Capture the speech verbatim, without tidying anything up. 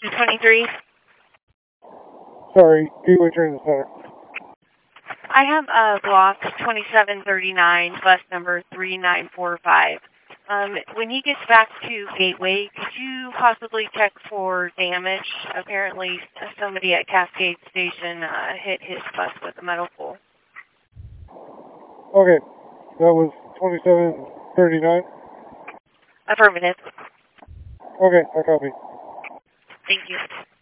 twenty-three. Sorry, Gateway Transit Center. I have a block twenty-seven thirty-nine, bus number three nine four five. Um, when he gets back to Gateway, could you possibly check for damage? Apparently, somebody at Cascade Station uh, hit his bus with a metal pole. Okay, that was twenty-seven thirty-nine? Affirmative. Okay, I copy. Thank you.